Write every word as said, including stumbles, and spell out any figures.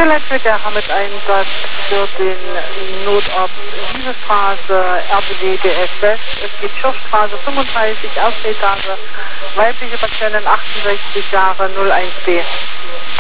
Leitwerk mit Einsatz für den Notarzt Wiesestraße, R B W G F West. Es geht Schirchstraße fünfunddreißig, erste Etage, weibliche Patientin achtundsechzig Jahre, null eins B.